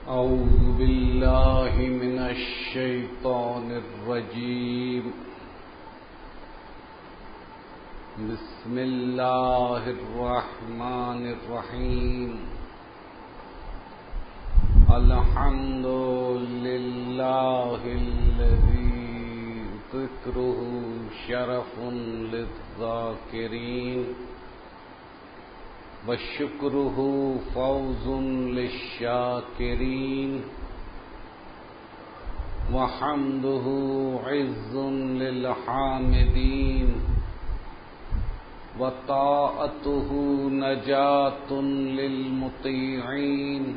أعوذ بالله من الشيطان الرجيم. بسم الله الرحمن الرحيم. الحمد لله الذي ذكره شرف للذاكرين وشكره فوز للشاكرين وحمده عز للحامدين وطاعته نجاة للمطيعين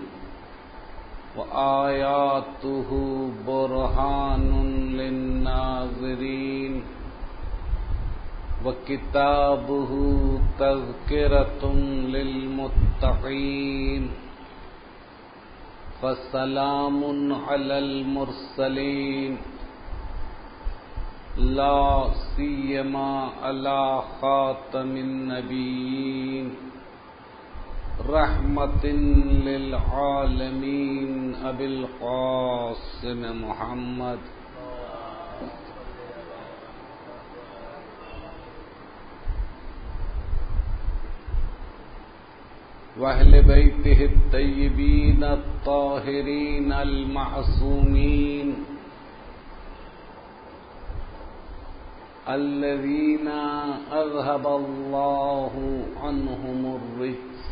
وآياته برهان للناظرين وكتابه تذكرة للمتقين فسلام على المرسلين لا سيما على خاتم النبيين رحمة للعالمين أبي القاسم محمد وأهل بيته الطيبين الطاهرين المعصومين الذين أذهب الله عنهم الرجس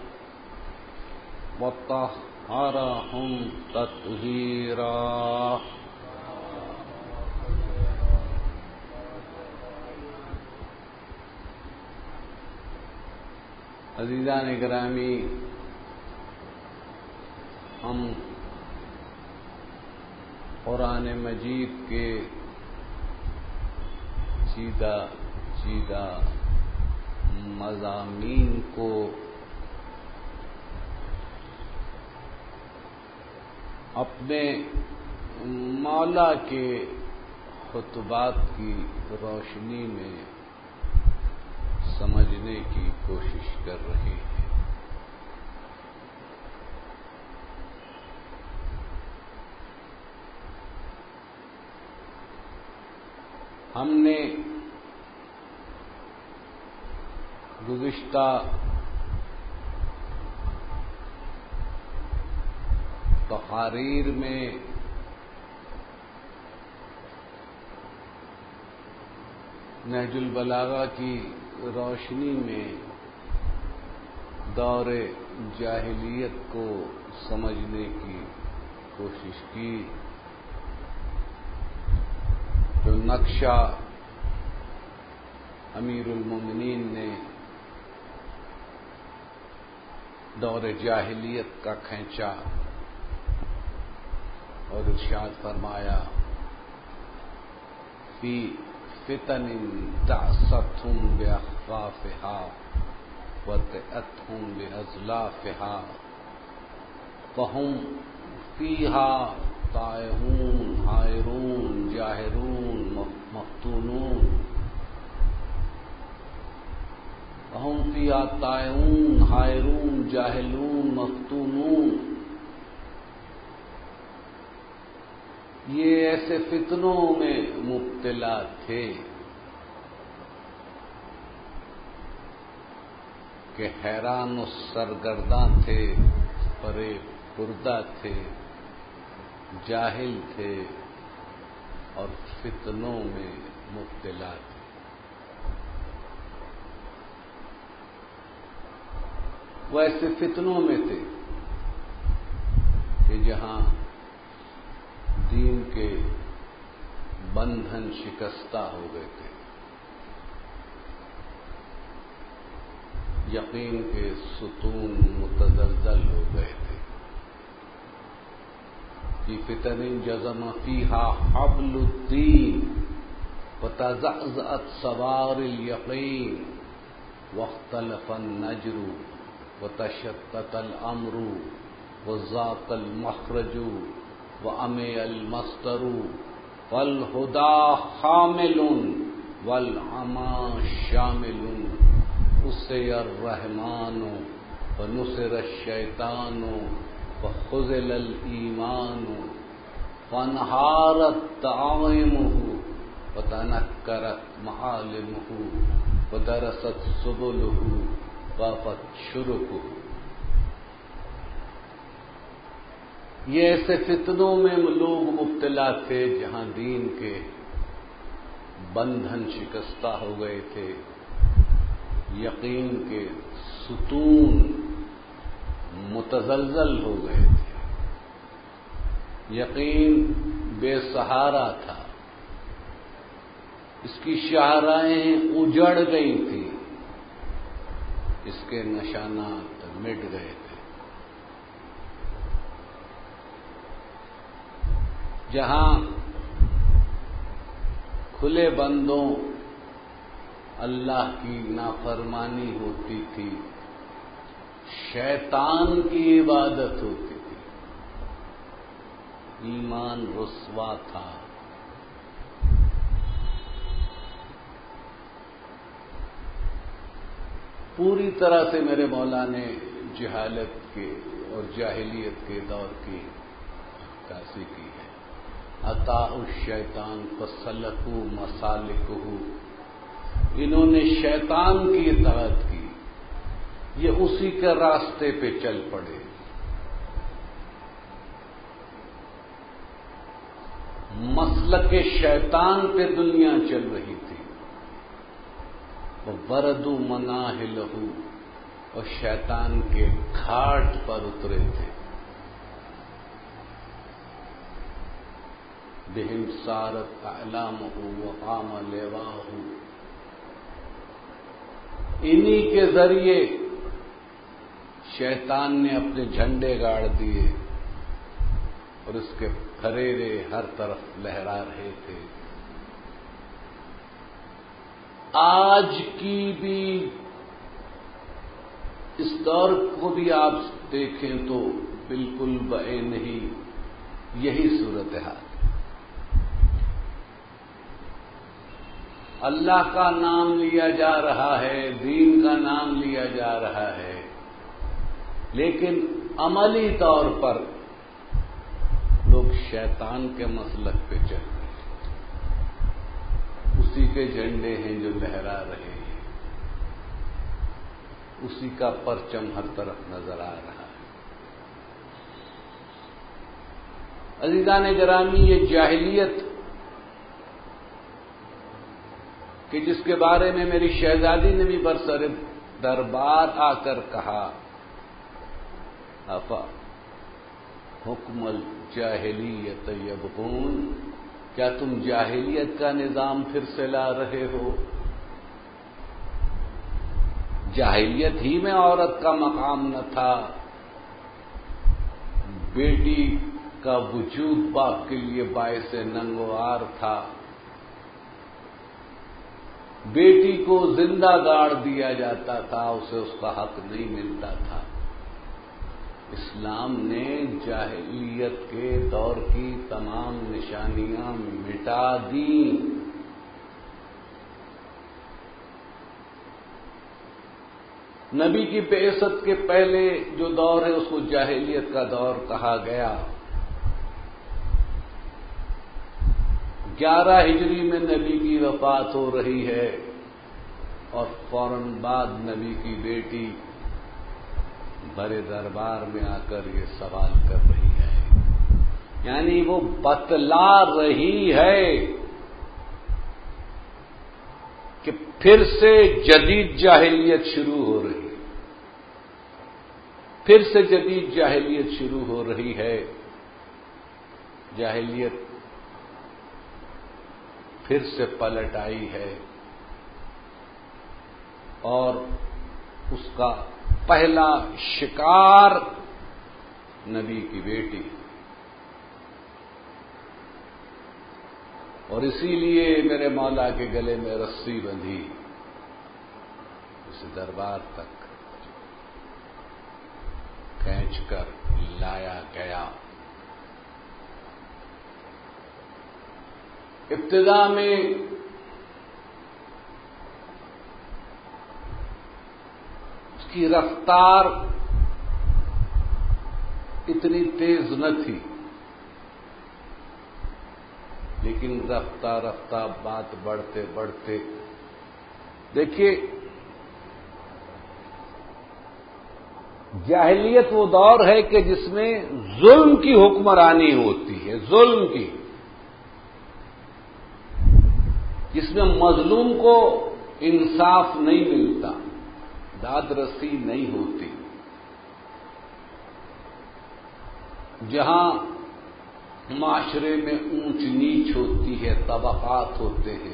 وطهرهم تطهيرا. عزیزان گرامی، ہم قرآن مجید کے چیدہ مضامین کو اپنے مولا کے خطبات کی روشنی میں سمجھنے کی کوشش کر رہے ہیں. ہم نے گزشتہ تقاریر میں نہج البلاغہ کی روشنی میں دور جاہلیت کو سمجھنے کی کوشش کی. جو نقشہ امیر المومنین نے دور جاہلیت کا کھینچا اور ارشاد فرمایا فی فتن تعصتهم بأخفافها وتأتهم بأزلافها فهم فيها طائعون حائرون جاهرون مفتونون وهم فيها طائعون حائرون جاهلون مفتونون. یہ ایسے فتنوں میں مبتلا تھے کہ حیران و سرگرداں تھے، پرے پردہ تھے، جاہل تھے اور فتنوں میں مبتلا تھے. وہ ایسے فتنوں میں تھے کہ جہاں دین کے بندھن شکستہ ہو گئے تھے، یقین کے ستون متزلزل ہو گئے تھے. فی فتن جزم فیہا حبل الدین وتزعزعت سوار الیقین واختلف النجر وتشتت الامر وضاق المخرج وعمی المصدر والہدی حامل والعمی شامل اسے الرحمن ونصر الشیطان فخذل الایمان فانہارت طعامہ وتنکرت معالمہ ودرست سبلہ وافت شرکہ. یہ ایسے فتنوں میں لوگ مبتلا تھے جہاں دین کے بندھن شکستہ ہو گئے تھے، یقین کے ستون متزلزل ہو گئے تھے، یقین بے سہارا تھا، اس کی شاہراہیں اجڑ گئی تھیں، اس کے نشانات مٹ گئے تھے. جہاں کھلے بندوں اللہ کی نافرمانی ہوتی تھی، شیطان کی عبادت ہوتی تھی، ایمان رسوا تھا. پوری طرح سے میرے مولا نے جہالت کے اور جاہلیت کے دور کی عکاسی کی ہے. عطا الشیطان فسلکوا مسالکہ، انہوں نے شیطان کی اطاعت کی، یہ اسی کے راستے پہ چل پڑے. مسلک شیطان پہ دنیا چل رہی تھی. وَبَرَدُوا مَنَاهِلَهُ، اور شیطان کے گھاٹ پر اترے تھے. بِهِمْ سَارَتْ أَعْلَامُهُ وَقَامَ لِوَاؤُهُ، انہی کے ذریعے شیطان نے اپنے جھنڈے گاڑ دیے اور اس کے پھریرے ہر طرف لہرا رہے تھے. آج کی بھی اس دور کو بھی آپ دیکھیں تو بالکل بعین ہی یہی صورتحال. اللہ کا نام لیا جا رہا ہے، دین کا نام لیا جا رہا ہے، لیکن عملی طور پر لوگ شیطان کے مسلک پہ چل رہے ہیں. اسی کے جھنڈے ہیں جو لہرا رہے ہیں، اسی کا پرچم ہر طرف نظر آ رہا ہے. عزیزان گرامی، یہ جاہلیت کہ جس کے بارے میں میری شہزادی نے بھی برسر دربار آ کر کہا، افا حکم الجاہلیت یبغون، کیا تم جاہلیت کا نظام پھر سے لا رہے ہو؟ جاہلیت ہی میں عورت کا مقام نہ تھا، بیٹی کا وجود باپ کے لیے باعث ننگ و عار تھا، بیٹی کو زندہ گاڑ دیا جاتا تھا، اسے اس کا حق نہیں ملتا تھا. اسلام نے جاہلیت کے دور کی تمام نشانیاں مٹا دیں. نبی کی بعثت کے پہلے جو دور ہے اس کو جاہلیت کا دور کہا گیا. 11 ہجری میں نبی کی وفات ہو رہی ہے اور فوراً بعد نبی کی بیٹی بڑے دربار میں آ کر یہ سوال کر رہی ہے، یعنی وہ بتلا رہی ہے کہ پھر سے جدید جاہلیت شروع ہو رہی ہے، پھر سے جدید جاہلیت شروع ہو رہی ہے. جاہلیت پھر سے پلٹ آئی ہے اور اس کا پہلا شکار نبی کی بیٹی، اور اسی لیے میرے مولا کے گلے میں رسی بندھی اسے دربار تک کھینچ کر لایا گیا. ابتدا میں اس کی رفتار اتنی تیز نہ تھی، لیکن رفتہ رفتہ بات بڑھتے بڑھتے دیکھیے، جاہلیت وہ دور ہے کہ جس میں ظلم کی حکمرانی ہوتی ہے، ظلم کی، جس میں مظلوم کو انصاف نہیں ملتا، داد رسی نہیں ہوتی، جہاں معاشرے میں اونچ نیچ ہوتی ہے، طبقات ہوتے ہیں،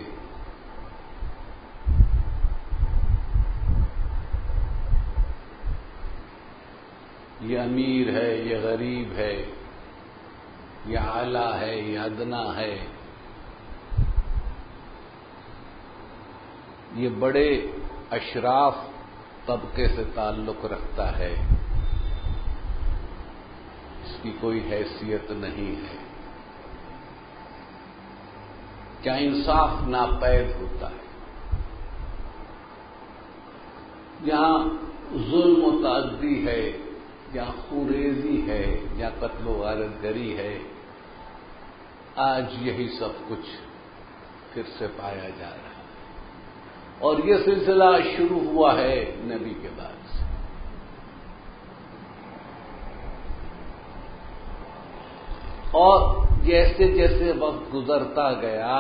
یہ امیر ہے، یہ غریب ہے، یہ اعلیٰ ہے، یہ ادنا ہے، یہ بڑے اشراف طبقے سے تعلق رکھتا ہے، اس کی کوئی حیثیت نہیں ہے، کیا انصاف ناپید ہوتا ہے۔ یہاں ظلم و تعدی ہے، یا خوریزی ہے، یا قتل و غارت گری ہے، آج یہی سب کچھ پھر سے پایا جا رہا ہے، اور یہ سلسلہ شروع ہوا ہے نبی کے بعد سے۔ اور جیسے جیسے وقت گزرتا گیا،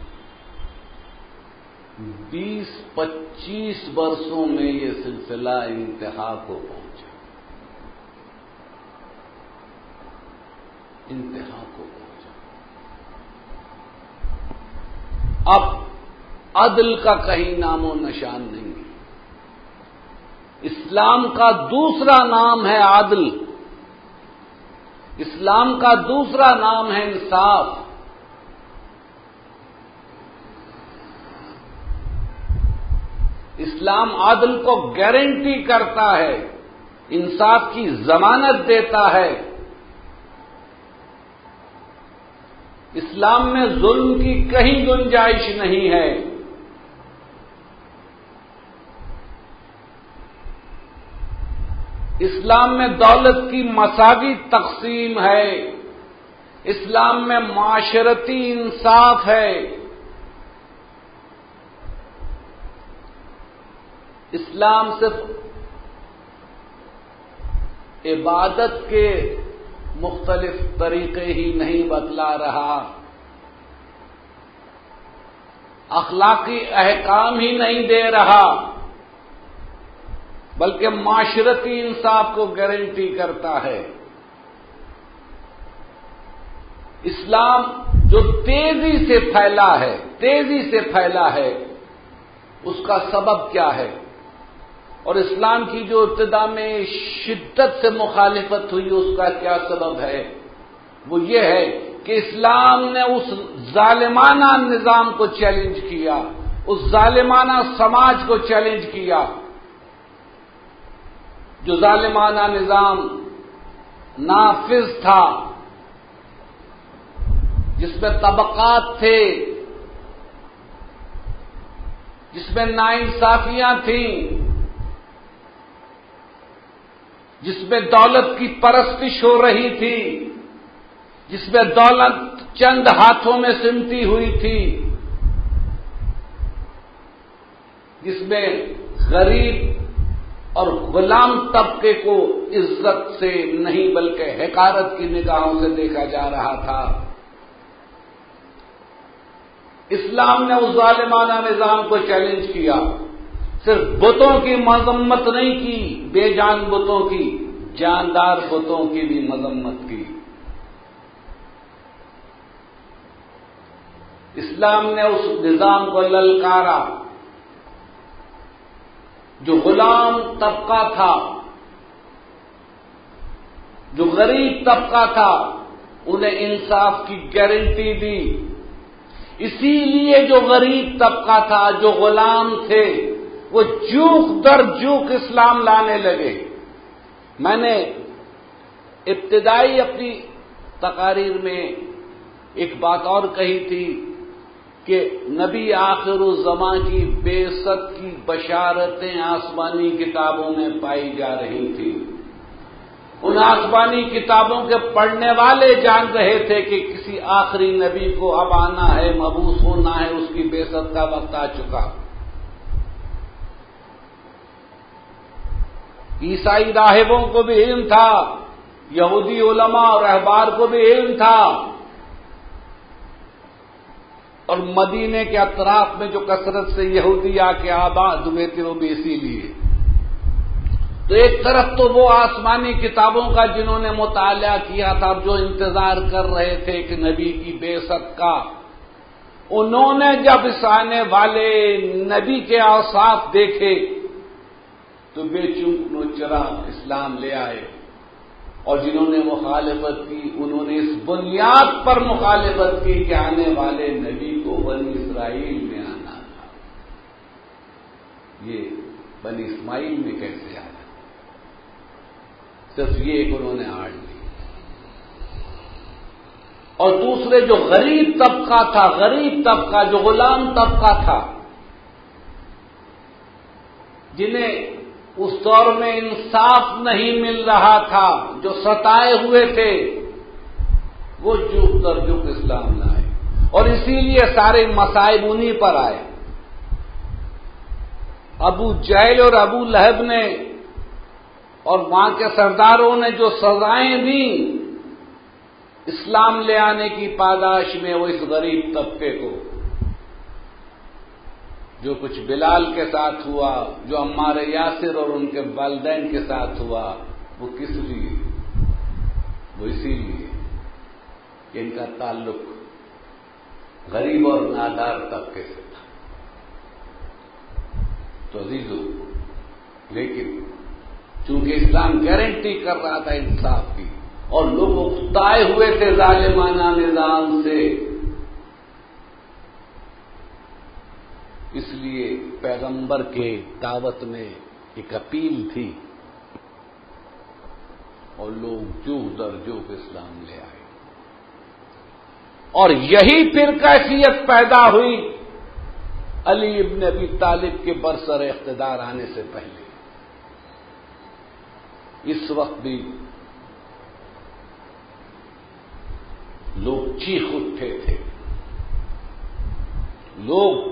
20-25 برسوں میں یہ سلسلہ انتہا کو پہنچا، انتہا کو پہنچا۔ اب عدل کا کہیں نام و نشان نہیں ہے۔ اسلام کا دوسرا نام ہے عدل، اسلام کا دوسرا نام ہے انصاف۔ اسلام عدل کو گارنٹی کرتا ہے، انصاف کی ضمانت دیتا ہے۔ اسلام میں ظلم کی کہیں گنجائش نہیں ہے۔ اسلام میں دولت کی مساوی تقسیم ہے، اسلام میں معاشرتی انصاف ہے، اسلام صرف عبادت کے مختلف طریقے ہی نہیں بتلا رہا، اخلاقی احکام ہی نہیں دے رہا، بلکہ معاشرتی انصاف کو گارنٹی کرتا ہے۔ اسلام جو تیزی سے پھیلا ہے، اس کا سبب کیا ہے؟ اور اسلام کی جو ابتدا میں شدت سے مخالفت ہوئی، اس کا کیا سبب ہے؟ وہ یہ ہے کہ اسلام نے اس ظالمانہ نظام کو چیلنج کیا، اس ظالمانہ سماج کو چیلنج کیا، جو ظالمانہ نظام نافذ تھا، جس میں طبقات تھے، جس میں ناانصافیاں تھیں، جس میں دولت کی پرستش ہو رہی تھی، جس میں دولت چند ہاتھوں میں سمٹی ہوئی تھی، جس میں غریب اور غلام طبقے کو عزت سے نہیں بلکہ حقارت کی نگاہوں سے دیکھا جا رہا تھا۔ اسلام نے اس ظالمانہ نظام کو چیلنج کیا، صرف بتوں کی مذمت نہیں کی، بے جان بتوں کی، جاندار بتوں کی بھی مذمت کی۔ اسلام نے اس نظام کو للکارا جو غلام طبقہ تھا، جو غریب طبقہ تھا، انہیں انصاف کی گارنٹی دی۔ اسی لیے جو غریب طبقہ تھا، جو غلام تھے، وہ جوک در جوک اسلام لانے لگے۔ میں نے ابتدائی اپنی تقاریر میں ایک بات اور کہی تھی کہ نبی آخر الزمان کی بعثت کی بشارتیں آسمانی کتابوں میں پائی جا رہی تھی۔ ان آسمانی کتابوں کے پڑھنے والے جان رہے تھے کہ کسی آخری نبی کو اب آنا ہے، مبعوث ہونا ہے، اس کی بعثت کا وقت آ چکا۔ عیسائی راہبوں کو بھی علم تھا، یہودی علماء اور احبار کو بھی علم تھا، اور مدینے کے اطراف میں جو کثرت سے یہودی آ کے آباد ہوئے تھے وہ بھی اسی لیے۔ تو ایک طرف تو وہ آسمانی کتابوں کا جنہوں نے مطالعہ کیا تھا اور جو انتظار کر رہے تھے کہ نبی کی بعثت کا، انہوں نے جب اس آنے والے نبی کے اوصاف دیکھے تو بے چونک نوچرا اسلام لے آئے، اور جنہوں نے مخالفت کی انہوں نے اس بنیاد پر مخالفت کی کہ آنے والے نبی کو بنی اسرائیل میں آنا تھا، یہ بنی اسماعیل میں کیسے آیا؟ صرف یہ ایک انہوں نے آڑ لی۔ اور دوسرے جو غریب طبقہ تھا، غریب طبقہ جو غلام طبقہ تھا، جنہیں اس دور میں انصاف نہیں مل رہا تھا، جو ستائے ہوئے تھے، وہ جھک در جھک اسلام لائے، اور اسی لیے سارے مصائب انہی پر آئے۔ ابو جہل اور ابو لہب نے اور وہاں کے سرداروں نے جو سزائیں دیں اسلام لے آنے کی پاداش میں، وہ اس غریب طبقے کو، جو کچھ بلال کے ساتھ ہوا، جو عمار یاسر اور ان کے والدین کے ساتھ ہوا، وہ کس لیے؟ وہ اسی لیے کہ ان کا تعلق غریب اور نادار طبقے سے تھا۔ تو عزیزو، لیکن چونکہ اسلام گارنٹی کر رہا تھا انصاف کی، اور لوگ اکتائے ہوئے تھے ظالمانہ نظام سے، اس لیے پیغمبر کے دعوت میں ایک اپیل تھی، اور لوگ جوک در جوک اسلام لے آئے۔ اور یہی پھر کیفیت پیدا ہوئی علی ابن ابی طالب کے برسر اقتدار آنے سے پہلے۔ اس وقت بھی لوگ چیخ اٹھے تھے، لوگ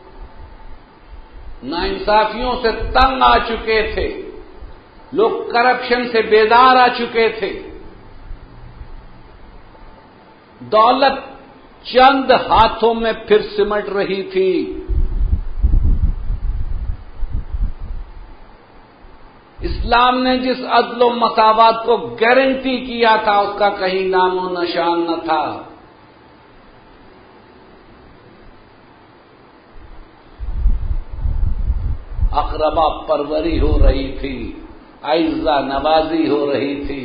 ناانصافیوں سے تنگ آ چکے تھے، لوگ کرپشن سے بیدار آ چکے تھے، دولت چند ہاتھوں میں پھر سمٹ رہی تھی، اسلام نے جس عدل و مساوات کو گارنٹی کیا تھا اس کا کہیں نام و نشان نہ تھا۔ اقربا پروری ہو رہی تھی، اعزا نوازی ہو رہی تھی،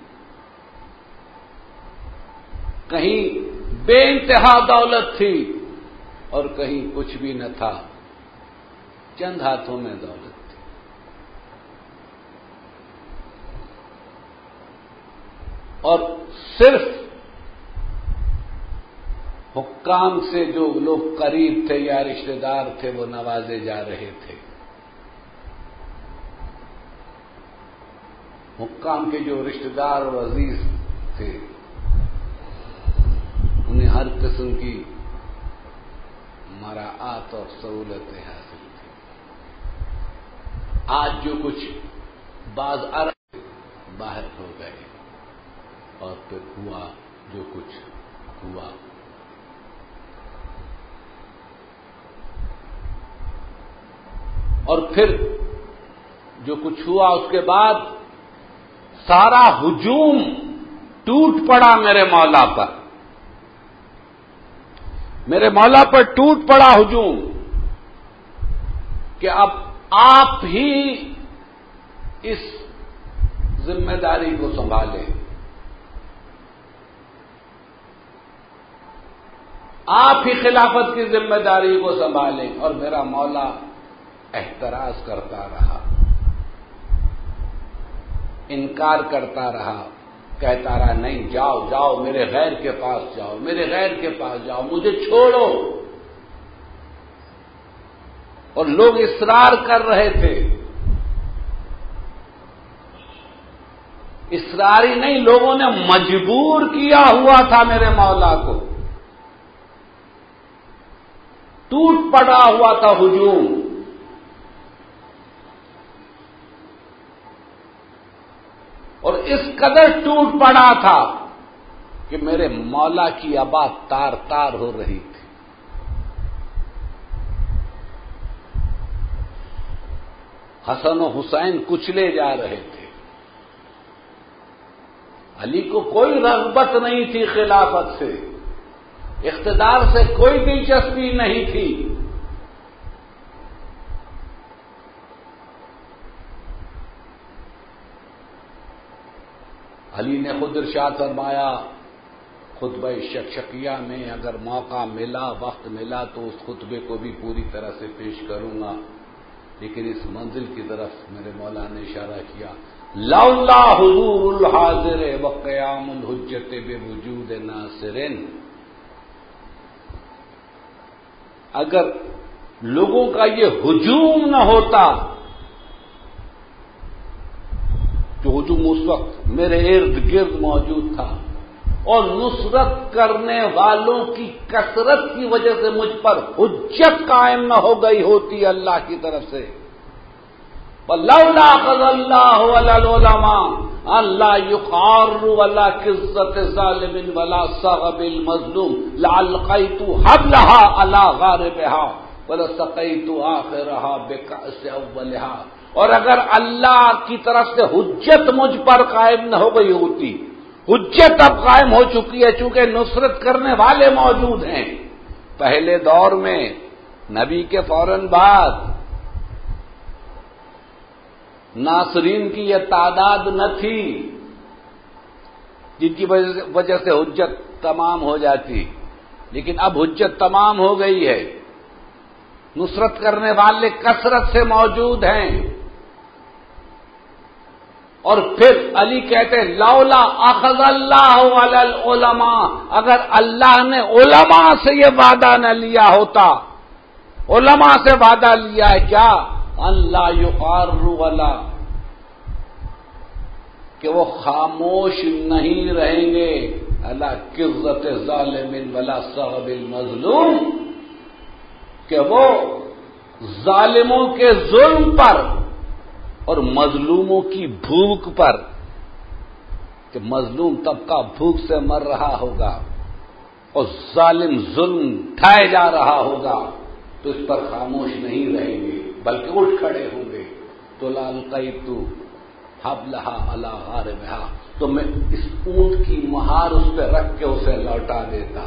کہیں بے انتہا دولت تھی اور کہیں کچھ بھی نہ تھا، چند ہاتھوں میں دولت تھی۔ اور صرف حکام سے جو لوگ قریب تھے یا رشتہ دار تھے وہ نوازے جا رہے تھے۔ حکام کے جو رشتہ دار اور عزیز تھے انہیں ہر قسم کی مراعات اور سہولتیں حاصل تھیں۔ آج جو کچھ بعض عرب باہر ہو گئے، اور پھر ہوا جو کچھ ہوا۔ اور پھر جو کچھ ہوا اس کے بعد سارا ہجوم ٹوٹ پڑا میرے مولا پر، میرے مولا پر ٹوٹ پڑا ہجوم کہ اب آپ ہی اس ذمہ داری کو سنبھالیں، آپ ہی خلافت کی ذمہ داری کو سنبھالیں۔ اور میرا مولا احتراز کرتا رہا، انکار کرتا رہا، کہتا رہا نہیں، جاؤ جاؤ میرے غیر کے پاس جاؤ، میرے غیر کے پاس جاؤ، مجھے چھوڑو۔ اور لوگ اصرار کر رہے تھے، اصراری نہیں، لوگوں نے مجبور کیا ہوا تھا میرے مولا کو، ٹوٹ پڑا ہوا تھا ہجوم، اور اس قدر ٹوٹ پڑا تھا کہ میرے مولا کی آبا تار تار ہو رہی تھی۔ حسن و حسین کچلے جا رہے تھے، علی کو کوئی رغبت نہیں تھی خلافت سے، اقتدار سے کوئی دلچسپی نہیں تھی، علی نے خود ارشاد فرمایا خطبہ شکشکیہ میں، اگر موقع ملا، وقت ملا تو اس خطبے کو بھی پوری طرح سے پیش کروں گا، لیکن اس منزل کی طرف میرے مولا نے اشارہ کیا، لولا حضور الحاضر وقیام الحجت بوجود ناصر، اگر لوگوں کا یہ ہجوم نہ ہوتا، جو ہجوم اس وقت میرے ارد گرد موجود تھا، اور نصرت کرنے والوں کی کثرت کی وجہ سے مجھ پر حجت قائم نہ ہو گئی ہوتی اللہ کی طرف سے، وَلَوْلَا قَضَى اللَّهُ عَلَى الْعُلَمَاءِ أَن لَّا يُقَارُّوا وَلَا كِزَّةِ ظَالِمٍ وَلَا صَغَبِ الْمَظْلُومِ لَعَلْقَيْتُ حَبْلَهَا عَلَى غَارِبِهَا وَلَسَقَيْتُ آخِرَهَا بِكَأْسِ أَوَّلِهَا، اور اگر اللہ کی طرف سے حجت مجھ پر قائم نہ ہو گئی ہوتی، حجت اب قائم ہو چکی ہے، چونکہ نصرت کرنے والے موجود ہیں۔ پہلے دور میں نبی کے فوراً بعد ناصرین کی یہ تعداد نہ تھی جن کی وجہ سے حجت تمام ہو جاتی، لیکن اب حجت تمام ہو گئی ہے، نصرت کرنے والے کثرت سے موجود ہیں۔ اور پھر علی کہتے ہیں لولا اخذ اللہ علی العلماء، اگر اللہ نے علماء سے یہ وعدہ نہ لیا ہوتا، علماء سے وعدہ لیا ہے کیا، اللہ یقاروا ولا، کہ وہ خاموش نہیں رہیں گے، اللہ کزت ظالم ولا صغب المظلوم، کہ وہ ظالموں کے ظلم پر اور مظلوموں کی بھوک پر، کہ مظلوم طبقہ بھوک سے مر رہا ہوگا اور ظالم ظلم ڈھائے جا رہا ہوگا، تو اس پر خاموش نہیں رہیں گے بلکہ اٹھ کھڑے ہوں گے، تو لَأَلْقَيْتُ حَبْلَهَا عَلَى غَارِبِهَا، تو میں اس اونٹ کی مہار اس پہ رکھ کے اسے لوٹا دیتا،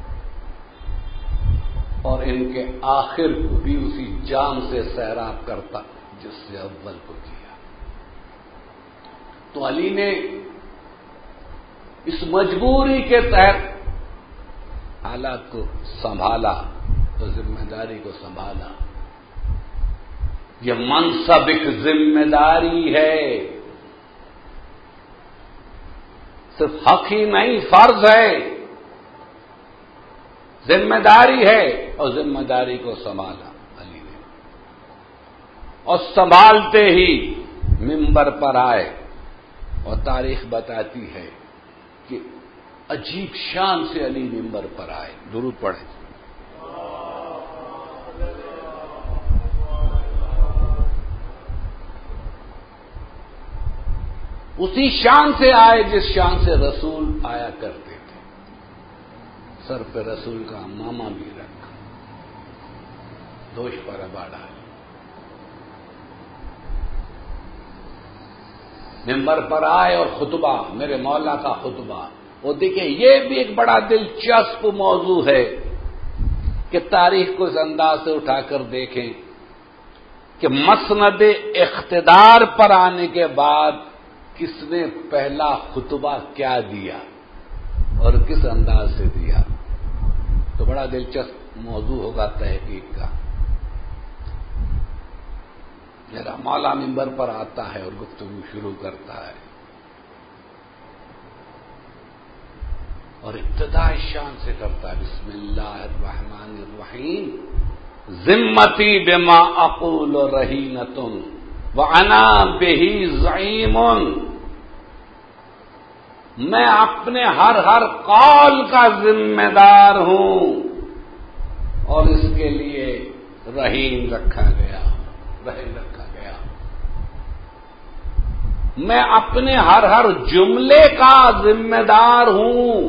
اور ان کے آخر کو بھی اسی جام سے سیراب کرتا جس سے اول کو کیا۔ تو علی نے اس مجبوری کے تحت حالات کو سنبھالا، تو ذمہ داری کو سنبھالا۔ یہ منصب ایک ذمہ داری ہے، صرف حق ہی نہیں، فرض ہے، ذمہ داری ہے، اور ذمہ داری کو سنبھالا علی نے، اور سنبھالتے ہی منبر پر آئے، اور تاریخ بتاتی ہے کہ عجیب شان سے علی منبر پر آئے، درود پڑھیں۔ اسی شان سے آئے جس شان سے رسول آیا کرتے تھے، سر پہ رسول کا امامہ بھی رکھا، دوش پر ابا ڈال، منبر پر آئے اور خطبہ، میرے مولا کا خطبہ۔ وہ دیکھیں یہ بھی ایک بڑا دلچسپ موضوع ہے کہ تاریخ کو اس انداز سے اٹھا کر دیکھیں کہ مسند اقتدار پر آنے کے بعد کس نے پہلا خطبہ کیا دیا اور کس انداز سے دیا، تو بڑا دلچسپ موضوع ہوگا تحقیق کا۔ میرا مولا منبر پر آتا ہے اور گفتگو شروع کرتا ہے، اور ابتدا شان سے کرتا ہے، بسم اللہ الرحمن الرحیم، ذمتی بما اقول رہینۃ وانا بہ زعیم، میں اپنے ہر قول کا ذمہ دار ہوں، اور اس کے لیے رحیم رکھا گیا، رحیم رکھا گیا۔ میں اپنے ہر جملے کا ذمہ دار ہوں۔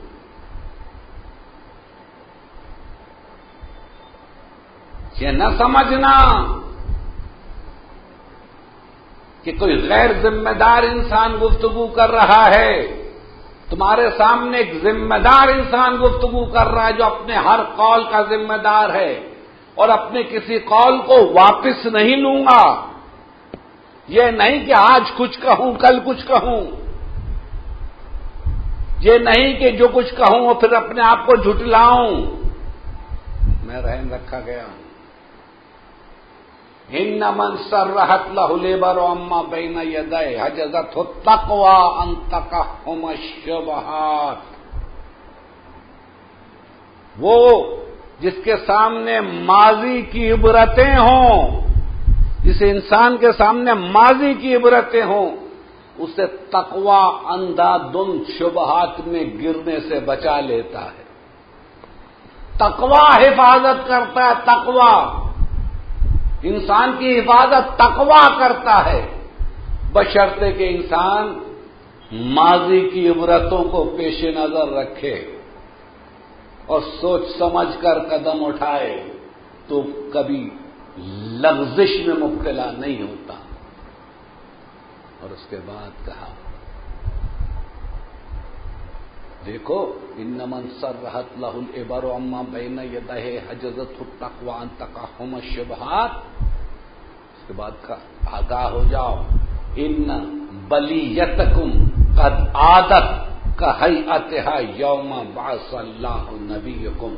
یہ نہ سمجھنا کہ کوئی غیر ذمہ دار انسان گفتگو کر رہا ہے۔ تمہارے سامنے ایک ذمہ دار انسان گفتگو کر رہا ہے جو اپنے ہر قول کا ذمہ دار ہے، اور اپنے کسی قول کو واپس نہیں لوں گا۔ یہ نہیں کہ آج کچھ کہوں کل کچھ کہوں، یہ نہیں کہ جو کچھ کہوں وہ پھر اپنے آپ کو جھٹلاؤں۔ میں رحم رکھا گیا ہوں۔ ان من سرحت له العبر اما بین یدیہ حجزته التقوی ان تقحم الشبہات۔ وہ جس کے سامنے ماضی کی عبرتیں ہوں، جس انسان کے سامنے ماضی کی عبرتیں ہوں، اسے تقوی اندھادھند شبہات میں گرنے سے بچا لیتا ہے۔ تقوی حفاظت کرتا ہے، تقوی انسان کی حفاظت تقوی کرتا ہے، بشرطے کہ انسان ماضی کی عبرتوں کو پیش نظر رکھے اور سوچ سمجھ کر قدم اٹھائے تو کبھی لغزش میں مبتلا نہیں ہوتا۔ اور اس کے بعد کہا دیکھو ان من سرحت له العبر اما بین یدیہ حجزته التقوی ان تقحم الشبہات۔ اس کے بعد کہا آگاہ ہو جاؤ، ان بلیتکم قد عادت کہیئتها یوم بعث اللہ نبیکم۔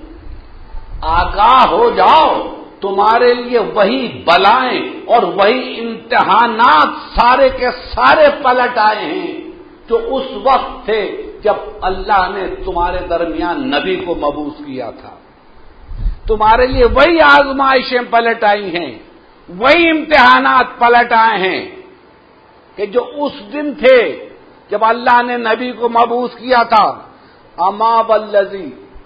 آگاہ ہو جاؤ، تمہارے لیے وہی بلائیں اور وہی امتحانات سارے کے سارے پلٹ آئے ہیں جو اس وقت تھے جب اللہ نے تمہارے درمیان نبی کو مبعوث کیا تھا۔ تمہارے لیے وہی آزمائشیں پلٹ آئی ہیں، وہی امتحانات پلٹ آئے ہیں کہ جو اس دن تھے جب اللہ نے نبی کو مبعوث کیا تھا۔ اما والذی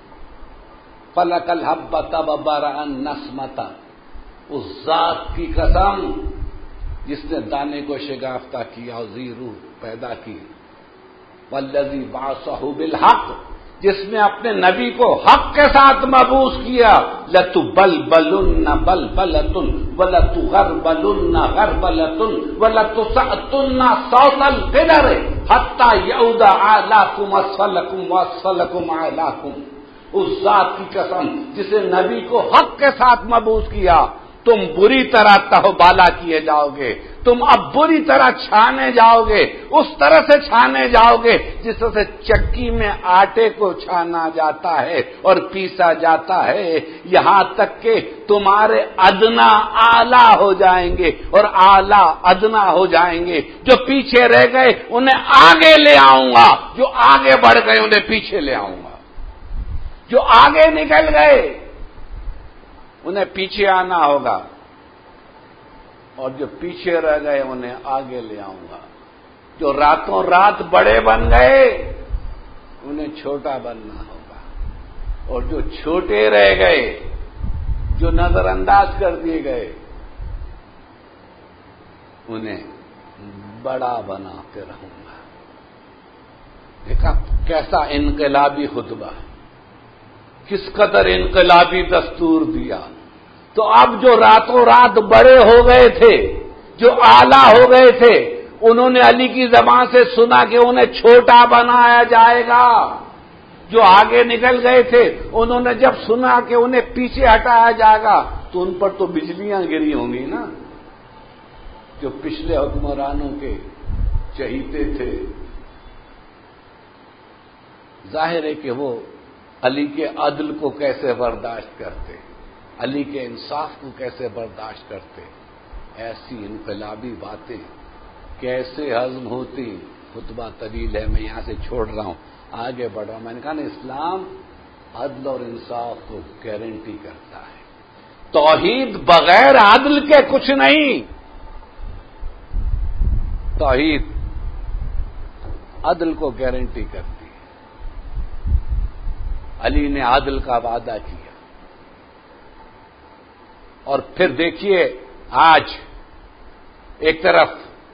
فلق الحبۃ وبرأ النسمۃ، اس ذات کی قسم جس نے دانے کو شگافتہ کیا اور ذی روح پیدا کی، والذی بعثہ بالحق، جس نے اپنے نبی کو حق کے ساتھ مبعوث کیا، لتبلبلن بلبلۃ ولتغربلن غربلۃ ولتسأتن صوت القدر حتی یعود اعلاکم اسفلکم واسفلکم اعلاکم۔ اس ذات کی قسم جسے نبی کو حق کے ساتھ مبعوث کیا، تم بری طرح تہوبالا کیے جاؤ گے، تم اب بری طرح چھانے جاؤ گے، اس طرح سے چھانے جاؤ گے جس طرح سے چکی میں آٹے کو چھانا جاتا ہے اور پیسا جاتا ہے، یہاں تک کہ تمہارے ادنا اعلیٰ ہو جائیں گے اور اعلیٰ ادنا ہو جائیں گے۔ جو پیچھے رہ گئے انہیں آگے لے آؤں گا، جو آگے بڑھ گئے انہیں پیچھے لے آؤں گا، جو آگے نکل گئے انہیں پیچھے آنا ہوگا، اور جو پیچھے رہ گئے انہیں آگے لے آؤں گا۔ جو راتوں رات بڑے بن گئے انہیں چھوٹا بننا ہوگا، اور جو چھوٹے رہ گئے، جو نظر انداز کر دیے گئے، انہیں بڑا بنا کے رہوں گا۔ دیکھا کیسا انقلابی خطبہ ہے، کس قدر انقلابی دستور دیا۔ تو اب جو راتوں رات بڑے ہو گئے تھے، جو اعلیٰ ہو گئے تھے، انہوں نے علی کی زبان سے سنا کہ انہیں چھوٹا بنایا جائے گا۔ جو آگے نکل گئے تھے انہوں نے جب سنا کہ انہیں پیچھے ہٹایا جائے گا تو ان پر تو بجلیاں گری ہوں گی نا۔ جو پچھلے حکمرانوں کے چہیتے تھے، ظاہر ہے کہ وہ علی کے عدل کو کیسے برداشت کرتے، علی کے انصاف کو کیسے برداشت کرتے، ایسی انقلابی باتیں کیسے ہضم ہوتی۔ خطبہ طویل ہے، میں یہاں سے چھوڑ رہا ہوں، آگے بڑھ رہا ہوں۔ میں نے کہا نا اسلام عدل اور انصاف کو گارنٹی کرتا ہے۔ توحید بغیر عدل کے کچھ نہیں۔ توحید عدل کو گارنٹی کرتی ہے۔ علی نے عدل کا وعدہ کیا، اور پھر دیکھیے آج ایک طرف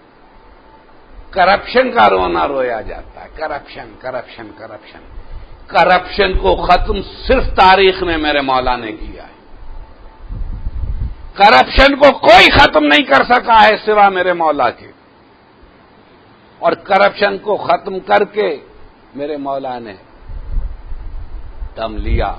کرپشن کا رونا رویا جاتا ہے، کرپشن کرپشن کرپشن۔ کرپشن کو ختم صرف تاریخ میں میرے مولا نے کیا ہے۔ کرپشن کو کوئی ختم نہیں کر سکا ہے سوا میرے مولا کے، اور کرپشن کو ختم کر کے میرے مولا نے دم لیا۔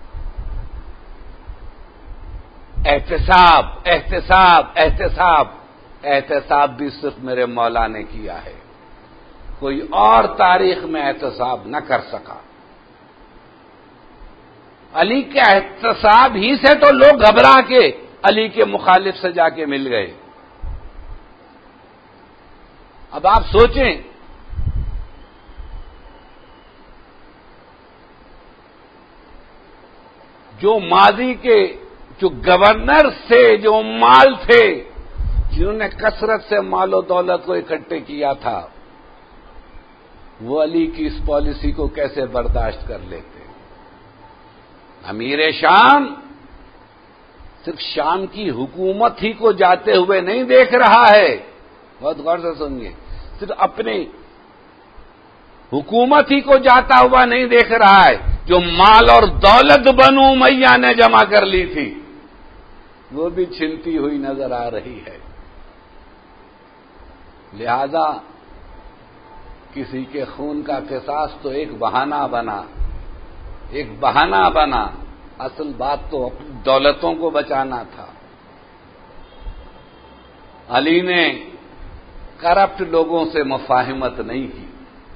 احتساب احتساب احتساب، احتساب بھی صرف میرے مولا نے کیا ہے، کوئی اور تاریخ میں احتساب نہ کر سکا۔ علی کے احتساب ہی سے تو لوگ گھبرا کے علی کے مخالف سے جا کے مل گئے۔ اب آپ سوچیں، جو ماضی کے جو گورنر سے جو مال تھے، جنہوں نے کثرت سے مال و دولت کو اکٹھے کیا تھا، وہ علی کی اس پالیسی کو کیسے برداشت کر لیتے؟ امیر شام صرف شام کی حکومت ہی کو جاتے ہوئے نہیں دیکھ رہا ہے، بہت غور سے سنیے، صرف اپنی حکومت ہی کو جاتا ہوا نہیں دیکھ رہا ہے، جو مال اور دولت بنو امیہ نے جمع کر لی تھی وہ بھی چھنتی ہوئی نظر آ رہی ہے۔ لہذا کسی کے خون کا قصاص تو ایک بہانہ بنا، ایک بہانہ بنا، اصل بات تو اپنی دولتوں کو بچانا تھا۔ علی نے کرپٹ لوگوں سے مفاہمت نہیں کی،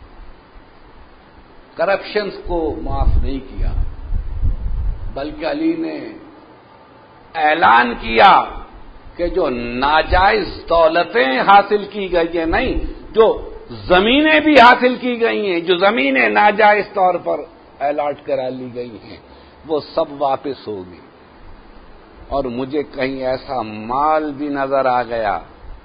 کرپشنز کو معاف نہیں کیا، بلکہ علی نے اعلان کیا کہ جو ناجائز دولتیں حاصل کی گئی ہیں، نہیں، جو زمینیں بھی حاصل کی گئی ہیں، جو زمینیں ناجائز طور پر الاٹ کرا لی گئی ہیں، وہ سب واپس ہوگی، اور مجھے کہیں ایسا مال بھی نظر آ گیا،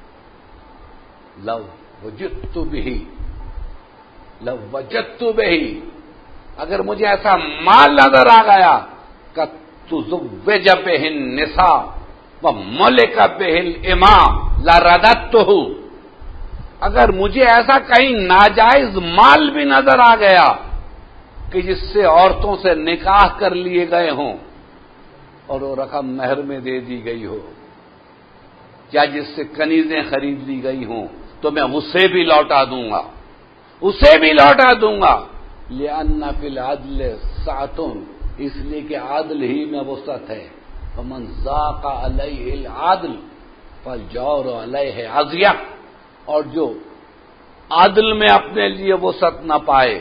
لو وجدت به، لو وجدت به، اگر مجھے ایسا مال نظر آ گیا کہ تزوج به النساء وملک به الاماء لرددته، اگر مجھے ایسا کہیں ناجائز مال بھی نظر آ گیا کہ جس سے عورتوں سے نکاح کر لیے گئے ہوں اور وہ رقم مہر میں دے دی گئی ہو، یا جس سے کنیزیں خرید لی گئی ہوں، تو میں اسے بھی لوٹا دوں گا، اسے بھی لوٹا دوں گا۔ لأن فی العدل سعۃ، اس لیے کہ عدل ہی میں وسعت ہے۔ فمن ضاق علیہ العدل فالجور علیہ عزیہ، اور جو عدل میں اپنے لیے وسعت نہ پائے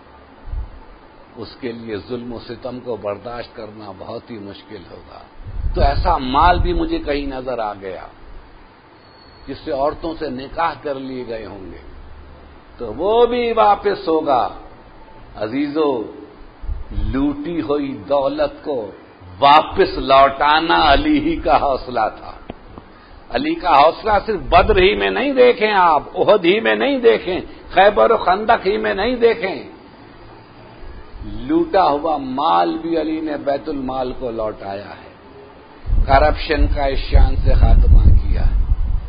اس کے لیے ظلم و ستم کو برداشت کرنا بہت ہی مشکل ہوگا۔ تو ایسا مال بھی مجھے کہیں نظر آ گیا جس سے عورتوں سے نکاح کر لیے گئے ہوں گے، تو وہ بھی واپس ہوگا۔ عزیزو، لوٹی ہوئی دولت کو واپس لوٹانا علی ہی کا حوصلہ تھا۔ علی کا حوصلہ صرف بدر ہی میں نہیں دیکھیں آپ، احد ہی میں نہیں دیکھیں، خیبر و خندق ہی میں نہیں دیکھیں، لوٹا ہوا مال بھی علی نے بیت المال کو لوٹایا ہے، کرپشن کا اس شان سے خاتمہ کیا ہے،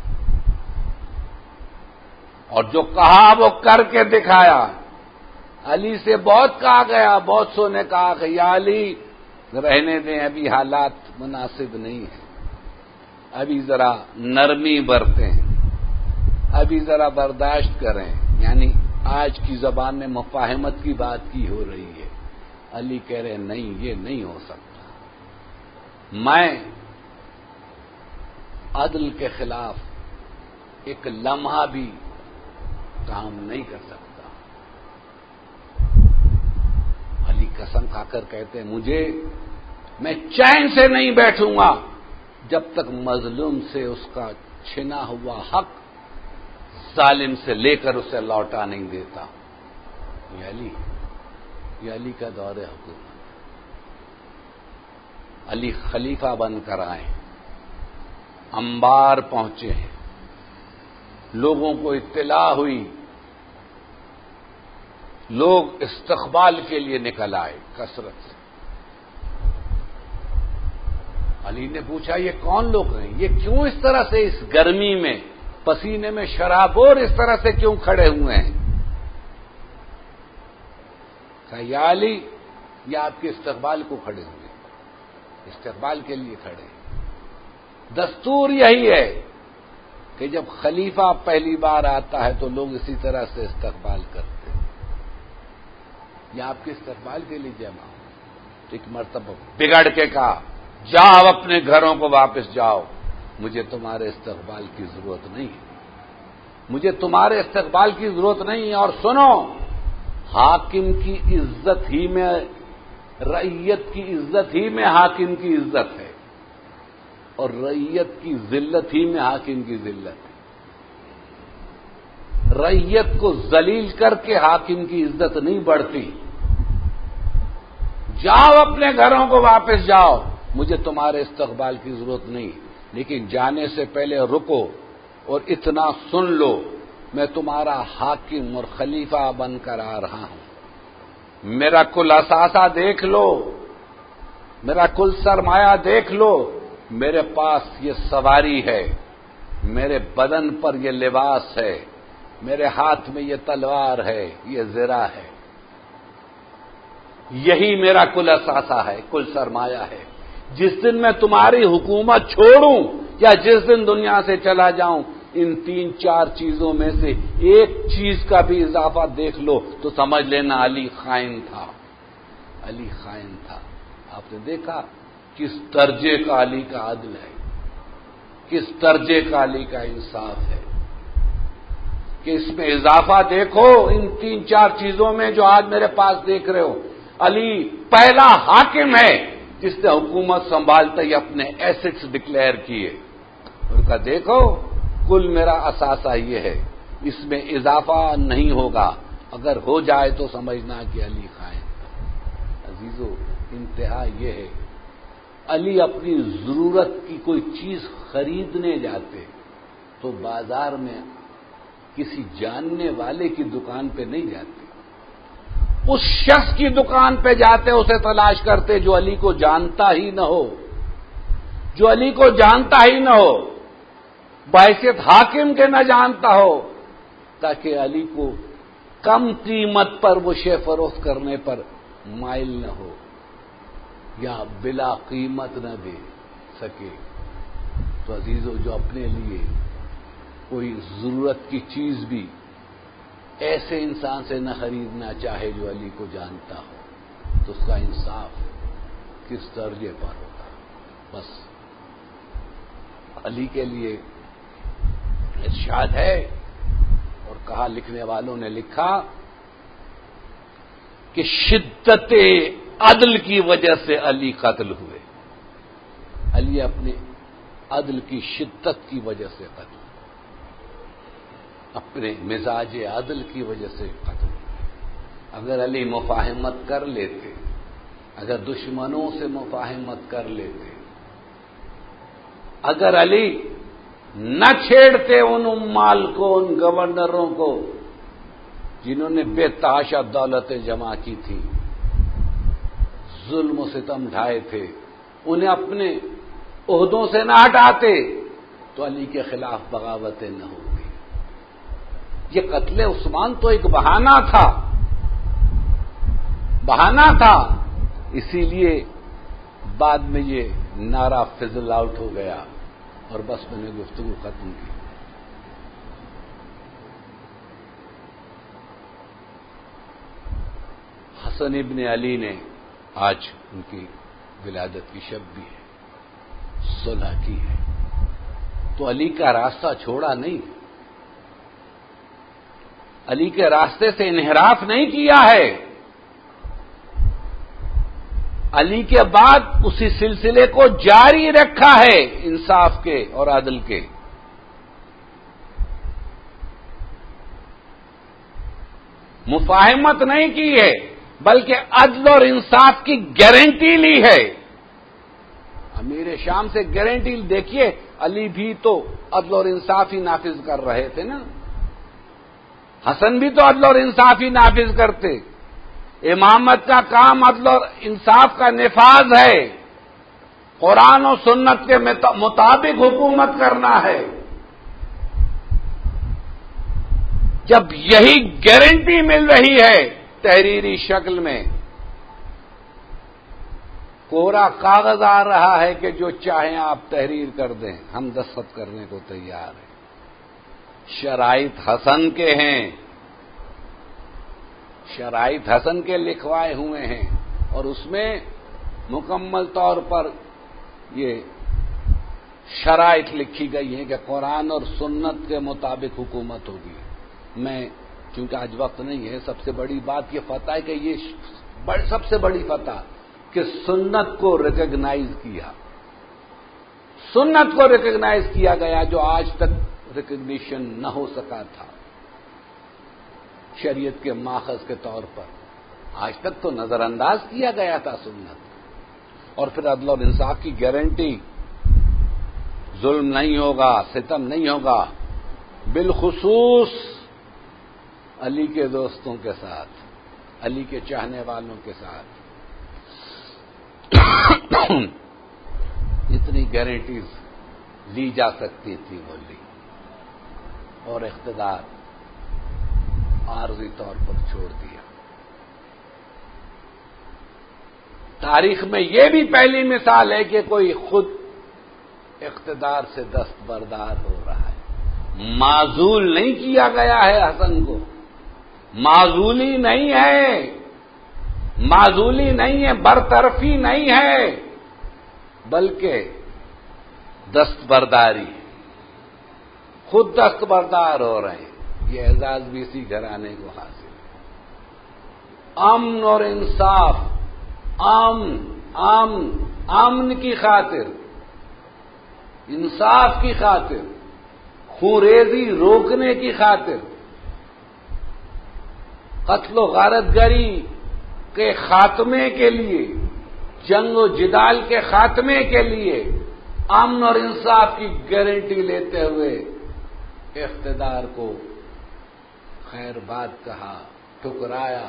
اور جو کہا وہ کر کے دکھایا۔ علی سے بہت کہا گیا، بہت سو نے کہا کہ یا علی رہنے دیں، ابھی حالات مناسب نہیں ہیں، ابھی ذرا نرمی برتیں، ابھی ذرا برداشت کریں، یعنی آج کی زبان میں مفاہمت کی بات کی ہو رہی ہے۔ علی کہہ رہے نہیں، یہ نہیں ہو سکتا، میں عدل کے خلاف ایک لمحہ بھی کام نہیں کر سکتا۔ علی قسم کھا کر کہتے ہیں میں چین سے نہیں بیٹھوں گا جب تک مظلوم سے اس کا چھنا ہوا حق ظالم سے لے کر اسے لوٹا نہیں دیتا۔ یہ علی کا دور حکومت۔ علی خلیفہ بن کر آئے، انبار پہنچے ہیں، لوگوں کو اطلاع ہوئی لوگ استقبال کے لیے نکل آئے کثرت سے۔ علی نے پوچھا یہ کون لوگ ہیں، یہ کیوں اس طرح سے اس گرمی میں پسینے میں شرابور اس طرح سے کیوں کھڑے ہوئے ہیں؟ کہا یا علی یہ آپ کے استقبال کو کھڑے ہوئے، استقبال کے لیے کھڑے۔ دستور یہی ہے کہ جب خلیفہ پہلی بار آتا ہے تو لوگ اسی طرح سے استقبال کرتے ہیں۔ یہ آپ کے استقبال کے لیے جمع ہو۔ تو ایک مرتبہ بگڑ کے کہا جاؤ اپنے گھروں کو واپس جاؤ، مجھے تمہارے استقبال کی ضرورت نہیں ہے، مجھے تمہارے استقبال کی ضرورت نہیں ہے۔ اور سنو، حاکم کی عزت ہی میں، رعیت کی عزت ہی میں حاکم کی عزت ہے، اور رعیت کی ذلت ہی میں حاکم کی ذلت ہے۔ رعیت کو ذلیل کر کے حاکم کی عزت نہیں بڑھتی۔ جاؤ اپنے گھروں کو واپس جاؤ، مجھے تمہارے استقبال کی ضرورت نہیں، لیکن جانے سے پہلے رکو اور اتنا سن لو، میں تمہارا حاکم اور خلیفہ بن کر آ رہا ہوں۔ میرا کل اثاثہ دیکھ لو، میرا کل سرمایہ دیکھ لو، میرے پاس یہ سواری ہے، میرے بدن پر یہ لباس ہے، میرے ہاتھ میں یہ تلوار ہے، یہ زرہ ہے، یہی میرا کل اثاثہ ہے، کل سرمایہ ہے۔ جس دن میں تمہاری حکومت چھوڑوں یا جس دن دنیا سے چلا جاؤں، ان 3-4 چیزوں میں سے ایک چیز کا بھی اضافہ دیکھ لو تو سمجھ لینا علی خائن تھا، علی خائن تھا۔ آپ نے دیکھا کس درجے کا علی کا عدل ہے، کس درجے کا علی کا انصاف ہے، کہ اس میں اضافہ دیکھو ان 3-4 چیزوں میں جو آج میرے پاس دیکھ رہے ہو۔ علی پہلا حاکم ہے جس نے حکومت سنبھالتے ہی اپنے ایسٹس ڈکلیئر کیے، ان کا دیکھو کل میرا اثاثہ یہ ہے، اس میں اضافہ نہیں ہوگا، اگر ہو جائے تو سمجھنا کہ علی خائن۔ عزیزو، انتہا یہ ہے، علی اپنی ضرورت کی کوئی چیز خریدنے جاتے تو بازار میں کسی جاننے والے کی دکان پہ نہیں جاتے، اس شخص کی دکان پہ جاتے، اسے تلاش کرتے جو علی کو جانتا ہی نہ ہو، جو علی کو جانتا ہی نہ ہو، بحیثیت حاکم کے نہ جانتا ہو، تاکہ علی کو کم قیمت پر وہ شے فروخت کرنے پر مائل نہ ہو یا بلا قیمت نہ دے سکے۔ تو عزیزو، جو اپنے لیے کوئی ضرورت کی چیز بھی ایسے انسان سے نہ خریدنا چاہے جو علی کو جانتا ہو، تو اس کا انصاف کس درجے پر ہوگا۔ بس علی کے لیے ارشاد ہے، اور کہا، لکھنے والوں نے لکھا کہ شدت عدل کی وجہ سے علی قتل ہوئے، علی اپنے عدل کی شدت کی وجہ سے قتل، اپنے مزاج عدل کی وجہ سے قتل ہوئے۔ اگر علی مفاہمت کر لیتے، اگر دشمنوں سے مفاہمت کر لیتے، اگر علی نہ چھیڑتے ان عمال کو، ان گورنروں کو جنہوں نے بے تحاشا دولتیں جمع کی تھی، ظلم و ستم ڈھائے تھے، انہیں اپنے عہدوں سے نہ ہٹاتے تو علی کے خلاف بغاوتیں نہ ہوتی۔ یہ قتل عثمان تو ایک بہانہ تھا، بہانہ تھا، اسی لیے بعد میں یہ نعرہ فضل آؤٹ ہو گیا، اور بس میں نے گفتگو ختم کی۔ حسن ابن علی نے آج ان کی ولادت کی شب بھی ہے، صلح کی ہے، تو علی کا راستہ چھوڑا نہیں، علی کے راستے سے انحراف نہیں کیا ہے، علی کے بعد اسی سلسلے کو جاری رکھا ہے، انصاف کے اور عدل کے۔ مفاہمت نہیں کی ہے، بلکہ عدل اور انصاف کی گارنٹی لی ہے۔ امیر شام سے گارنٹی دیکھیے، علی بھی تو عدل اور انصاف ہی نافذ کر رہے تھے نا۔ حسن بھی تو عدل اور انصاف ہی نافذ کرتے. امامت کا کام عدل اور انصاف کا نفاذ ہے، قرآن و سنت کے مطابق حکومت کرنا ہے. جب یہی گارنٹی مل رہی ہے تحریری شکل میں، کوڑا کاغذ آ رہا ہے کہ جو چاہیں آپ تحریر کر دیں، ہم دستخط کرنے کو تیار ہیں. شرائط حسن کے ہیں، شرائط حسن کے لکھوائے ہوئے ہیں، اور اس میں مکمل طور پر یہ شرائط لکھی گئی ہیں کہ قرآن اور سنت کے مطابق حکومت ہوگی. میں چونکہ آج وقت نہیں ہے، سب سے بڑی بات یہ فتح ہے کہ یہ سب سے بڑی فتح کہ سنت کو ریکگنائز کیا، سنت کو ریکگنائز کیا گیا جو آج تک ریکگنیشن نہ ہو سکا تھا شریعت کے ماخذ کے طور پر. آج تک تو نظر انداز کیا گیا تھا سنت. اور پھر عدل اور انصاف کی گارنٹی، ظلم نہیں ہوگا، ستم نہیں ہوگا، بالخصوص علی کے دوستوں کے ساتھ، علی کے چاہنے والوں کے ساتھ. جتنی گارنٹیز لی جا سکتی تھی وہ لی، اور اقتدار عارضی طور پر چھوڑ دیا. تاریخ میں یہ بھی پہلی مثال ہے کہ کوئی خود اقتدار سے دستبردار ہو رہا ہے. معزول نہیں کیا گیا ہے حسن کو، معزولی نہیں ہے، معزولی نہیں ہے، برطرفی نہیں ہے، بلکہ دستبرداری، خود دستبردار ہو رہے ہیں. یہ اعزاز بھی اسی گھرانے کو حاصل ہے. امن اور انصاف، امن کی خاطر، انصاف کی خاطر، خونریزی روکنے کی خاطر، قتل و غارت گری کے خاتمے کے لیے، جنگ و جدال کے خاتمے کے لیے امن اور انصاف کی گارنٹی لیتے ہوئے اقتدار کو خیر بات کہا، ٹھکرایا.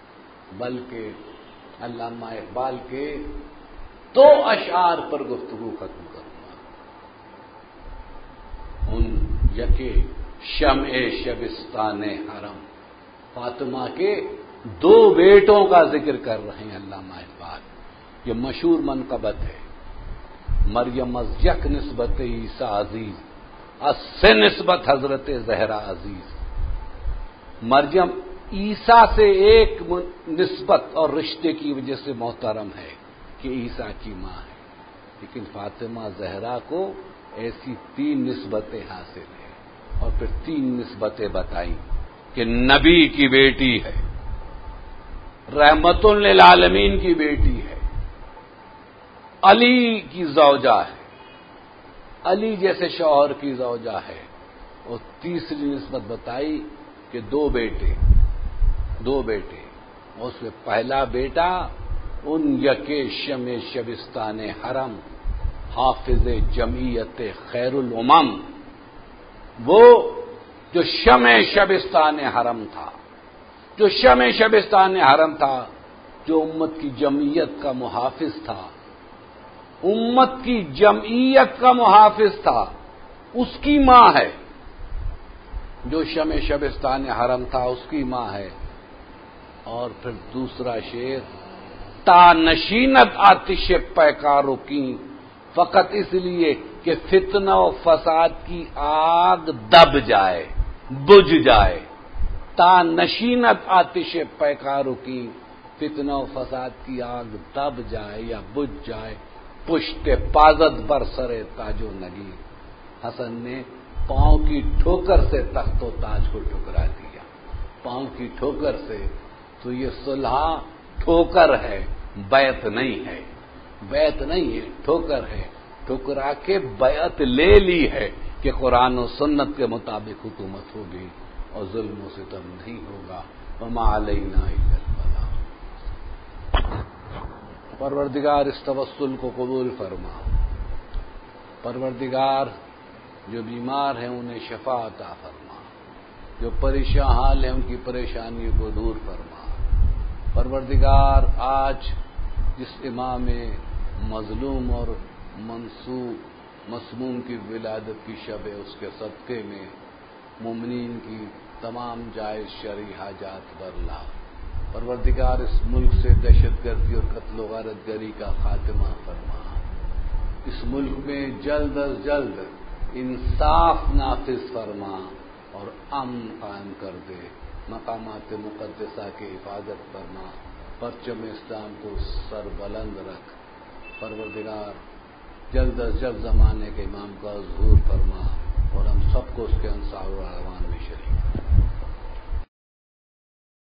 بلکہ علامہ اقبال کے 2 اشعار پر گفتگو ختم کروں گا. ان یکے شمع شبستان حرم، فاطمہ کے 2 بیٹوں کا ذکر کر رہے ہیں علامہ اقبال. یہ مشہور منقبت ہے. مریم از یک نسبت عیسیٰ عزیز، از سے نسبت حضرت زہرا عزیز. مریم عیسیٰ سے ایک نسبت اور رشتے کی وجہ سے محترم ہے کہ عیسیٰ کی ماں ہے، لیکن فاطمہ زہرا کو ایسی 3 نسبتیں حاصل ہیں. اور پھر 3 نسبتیں بتائیں کہ نبی کی بیٹی ہے، رحمت للعالمین کی بیٹی ہے، علی کی زوجہ ہے، علی جیسے شوہر کی زوجہ ہے. اور تیسری نسبت بتائی کہ 2 بیٹے، اور اس میں پہلا بیٹا ان یکے شمع شبستان حرم، حافظ جمعیت خیر الامم، وہ جو شمع شبستان حرم تھا، جو امت کی جمعیت کا محافظ تھا، اس کی ماں ہے. جو شمع شبستان حرم تھا اس کی ماں ہے. اور پھر دوسرا شعر، تا نشینت آتش پیکاروں کی، فقط اس لیے کہ فتنہ و فساد کی آگ دب جائے، بجھ جائے. تا نشینت آتش پیکاروں کی، فتنہ و فساد کی آگ دب جائے یا بجھ جائے. پشت پازد بر سر تاج و نگین، حسن نے پاؤں کی ٹھوکر سے تخت و تاج کو ٹھکرا دیا. پاؤں کی ٹھوکر سے. تو یہ صلح ٹھوکر ہے، بیعت نہیں ہے، ٹھوکر ہے. ٹھکرا کے بیعت لے لی ہے کہ قرآن و سنت کے مطابق حکومت ہوگی اور ظلم و ستم نہیں ہوگا. وما علینا الا البلاغ. پروردگار اس توسل کو قبول فرما. پروردگار جو بیمار ہیں انہیں شفا عطا فرما. جو پریشان حال ہیں ان کی پریشانیوں کو دور فرما۔ پروردگار آج جس امام مظلوم اور مسموم کی ولادت کی شب ہے، اس کے صدقے میں مومنین کی تمام جائز شرعی حاجات برلا۔ پروردگار اس ملک سے دہشت گردی اور قتل و غارت گری کا خاتمہ فرما۔ اس ملک میں جلد از جلد انصاف نافذ فرما اور امن قائم کر دے۔ مقامات مقدسہ کی حفاظت فرما، پرچم اسلام کو سر بلند رکھ۔ پروردگار جلد از جلد زمانے کے امام کا ظہور فرما اور ہم سب کو اس کے انصار و اعوان میں شریک